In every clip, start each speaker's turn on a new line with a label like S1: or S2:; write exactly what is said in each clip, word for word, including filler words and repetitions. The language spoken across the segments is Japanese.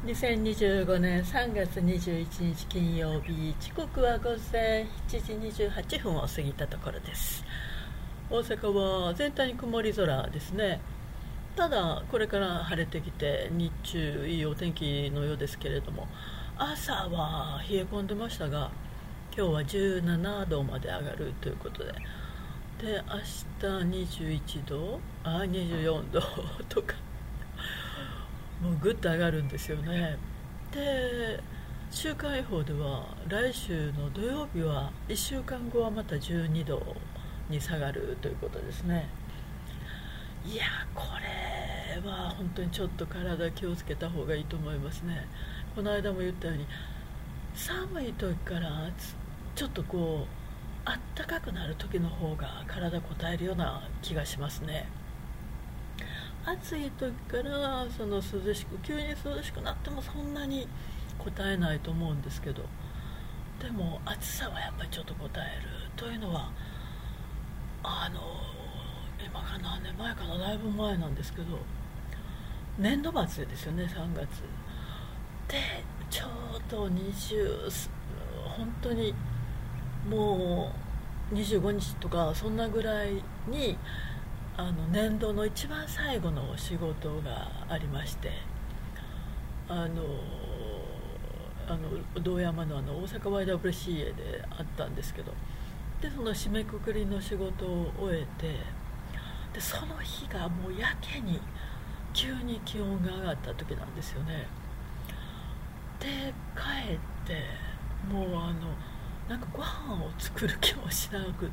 S1: にせんにじゅうごねんさんがつにじゅういちにち金曜日、時刻は午前しちじにじゅうはっぷんを過ぎたところです。大阪は全体に曇り空ですね。ただこれから晴れてきて日中いいお天気のようですけれども、朝は冷え込んでましたが、今日はじゅうななどまで上がるということで、で明日にじゅういちど、あにじゅうよんどとか、もうぐっと上がるんですよね。で週間予報では来週の土曜日はいっしゅうかんごはまたじゅうにどに下がるということですね。いやこれは本当にちょっと体気をつけた方がいいと思いますね。この間も言ったように、寒い時からちょっとこうあったかくなる時の方が体応えるような気がしますね。暑い時からその涼しく急に涼しくなってもそんなに応えないと思うんですけど、でも暑さはやっぱりちょっと応えるというのは、あの今から何年前かな、だいぶ前なんですけど、年度末ですよね、さんがつでちょうどにじゅう本当にもうにじゅうごにちとかそんなぐらいにあの年度の一番最後の仕事がありまして、あのあの堂山のあの大阪 ワイダブリューシーエー であったんですけど、でその締めくくりの仕事を終えて、でその日がもうやけに急に気温が上がった時なんですよね。で帰ってもうあのなんかご飯を作る気もしなくって、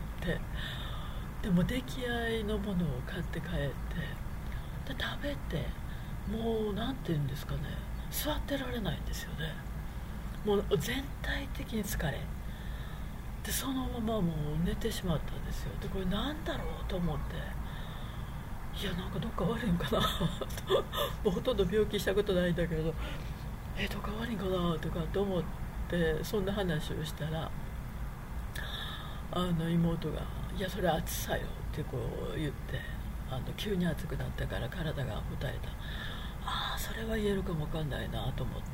S1: でも出来合いのものを買って帰って、で食べて、もうなんていうんですかね、座ってられないんですよね。もう全体的に疲れで、そのままもう寝てしまったんですよ。でこれなんだろうと思って、いやなんかどっか悪いんかなともうほとんど病気したことないんだけど、えどっか悪いんかなとかと思って、そんな話をしたら、あの妹が「いやそれ暑さよ」ってこう言って、あの急に暑くなったから体が答えた。ああそれは言えるかもわかんないなと思って、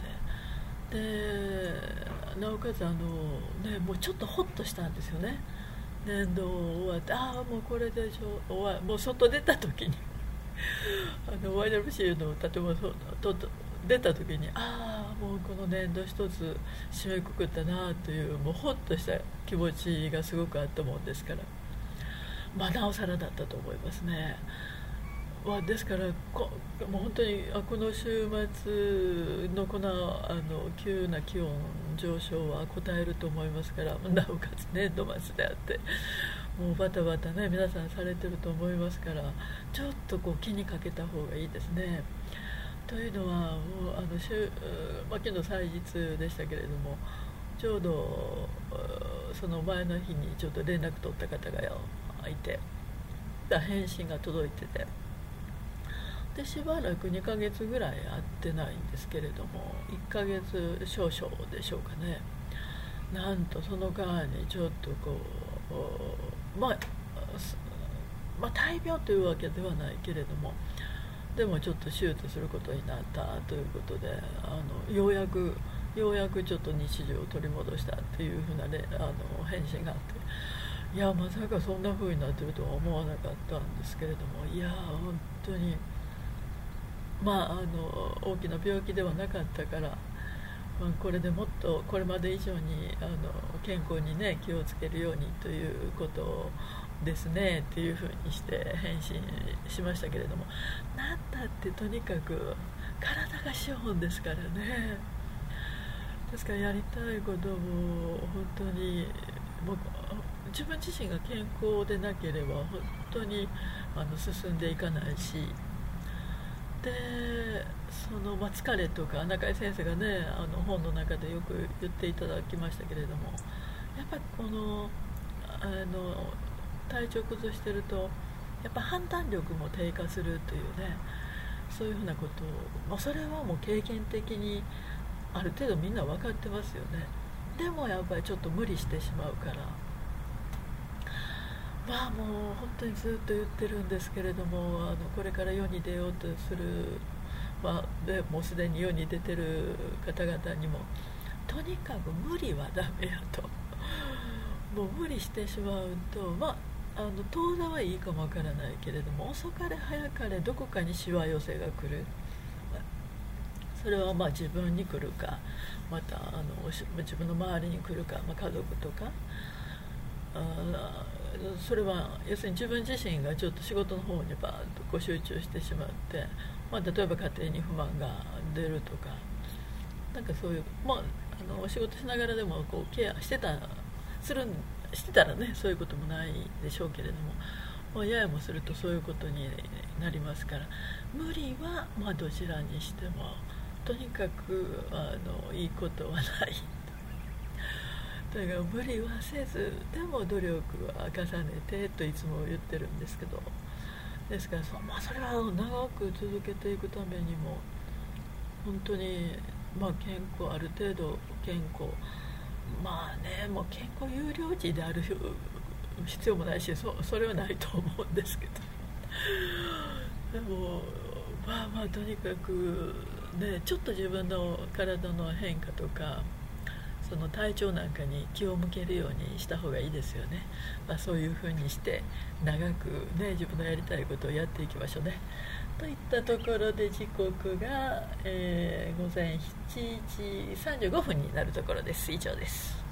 S1: でなおかつあの、ね、もうちょっとホッとしたんですよね。年度終わって、ああもうこれでしょ終わもう外出た時にあの ワイダブリューシー の建物と出た時に、ああもうこの年度一つ締めくくったなという、もうホッとした気持ちがすごくあったもんですから、まあなおさらだったと思いますね。まあ、ですからこもう本当にあこの週末のこのあの急な気温上昇は応えると思いますから、なおかつ年度末であって、もうバタバタね皆さんされてると思いますから、ちょっとこう気にかけた方がいいですね。というのはもうあの週、まあ、昨日祭日でしたけれども、ちょうどその前の日にちょっと連絡取った方がいて、返信が届いてて、でしばらくにかげつぐらい会ってないんですけれども、いっかげつ少々でしょうかね。なんとその間にちょっとこう、まあ、まあ大病というわけではないけれども、でもちょっと手術することになったということで、あのようやくようやくちょっと日常を取り戻したっていうふうな、ね、あの返信があって、いやまさかそんな風になってるとは思わなかったんですけれども、いや本当にまああの大きな病気ではなかったから、まあ、これでもっとこれまで以上にあの健康にね気をつけるようにということですねっていうふうにして返信しましたけれども、なんだってとにかく体が資本ですからね。ですからやりたいことも本当にもう自分自身が健康でなければ本当にあの進んでいかないし、でその、まあ、疲れとか中井先生がねあの本の中でよく言っていただきましたけれども、やっぱりこのあの体調崩してるとやっぱ判断力も低下するというね、そういうふうなことを、まあ、それはもう経験的にある程度みんな分かってますよね。でもやっぱりちょっと無理してしまうから、まあもう本当にずっと言ってるんですけれども、あのこれから世に出ようとするまあ、でもうすでに世に出てる方々にもとにかく無理はダメやともう無理してしまうと、まあ、あの当座はいいかもわからないけれども、遅かれ早かれどこかにしわ寄せが来る。それはまあ自分に来るか、またあの自分の周りに来るか、まあ、家族とか、あそれは要するに自分自身がちょっと仕事の方にバーッとこう集中してしまって、まあ、例えば家庭に不満が出るとか、なんかそういう、まあ、あの仕事しながらでもこうケアしてたするしてたらね、そういうこともないでしょうけれども、まあ、ややもするとそういうことになりますから、無理はまあどちらにしてもとにかくあのいいことはないだから無理はせず、でも努力は重ねてといつも言ってるんですけど、ですから そ,、まあ、それは長く続けていくためにも本当に、まあ、健康、ある程度健康、まあね、もう健康有料児である必要もないし、 そ, それはないと思うんですけどでもまあまあとにかくね、ちょっと自分の体の変化とかその体調なんかに気を向けるようにした方がいいですよね。まあ、そういうふうにして長くね、自分のやりたいことをやっていきましょうね。といったところで時刻が、えー、午前しちじさんじゅうごふんになるところです。以上です。